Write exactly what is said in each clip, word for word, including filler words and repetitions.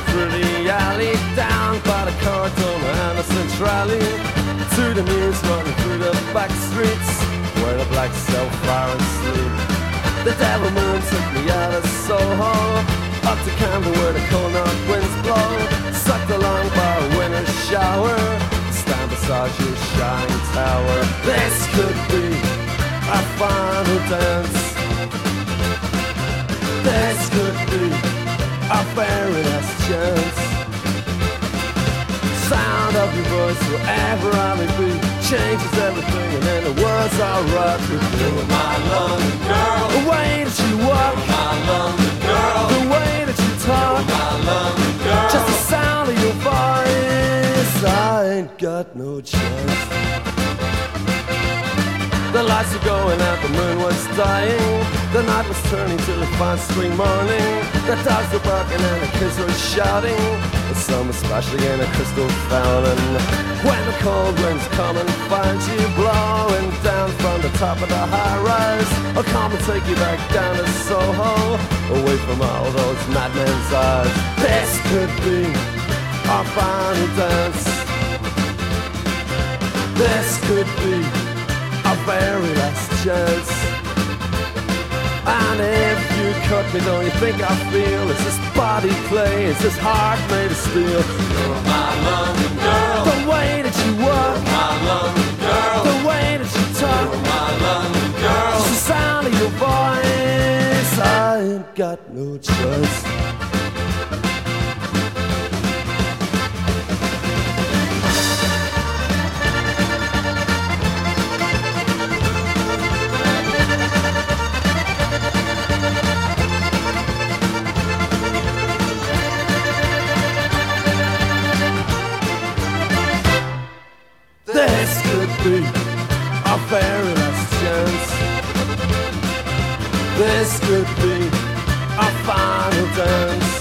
through the alley, down by the Cardona and the Centrale, to the news running through the back streets where the blacks sell fire and sleep. The devil moon took me out of Soho, up to Camden where the cold north winds blow, sucked along by a winter shower, stand beside your shining tower. This could be our final dance. This could be our very last chance. Sound of your voice wherever I may be changes everything, and then the world's alright with you. My London girl, the way that you walk, my London girl, the way that you talk, my London girl, just the sound of your voice. I ain't got no choice. The lights were going out, the moon was dying, the night was turning to a fine spring morning. The dogs were barking and the kids were shouting, the sun was splashing in a crystal fountain. When the cold winds come and find you blowing down from the top of the high rise, I'll come and take you back down to Soho, away from all those madmen's eyes. This could be our final dance. This could be our very last chance. And if you cut me, don't you think I feel is this body clay, is this heart made of steel? You're my London girl, the way that you walk, my London girl, the way that you talk, you're my London girl, just the sound of your voice. I ain't got no choice. This could be our very last chance. This could be our final dance.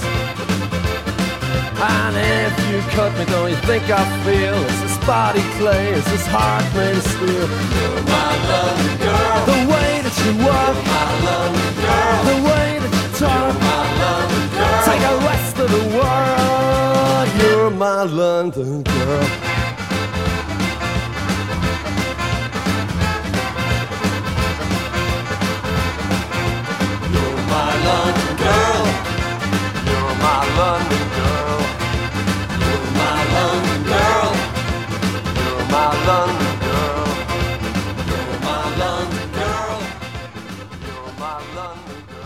And if you cut me, don't you think I feel is this body clay, is this heart made of steel? you're my London girl, The way that you walk, my London girl, the way that you talk, my London girl, take the rest of the world. You're my London girl. my London girl, You're my London girl. you're my London girl, You're my London girl. you're my London girl. You're my London girl.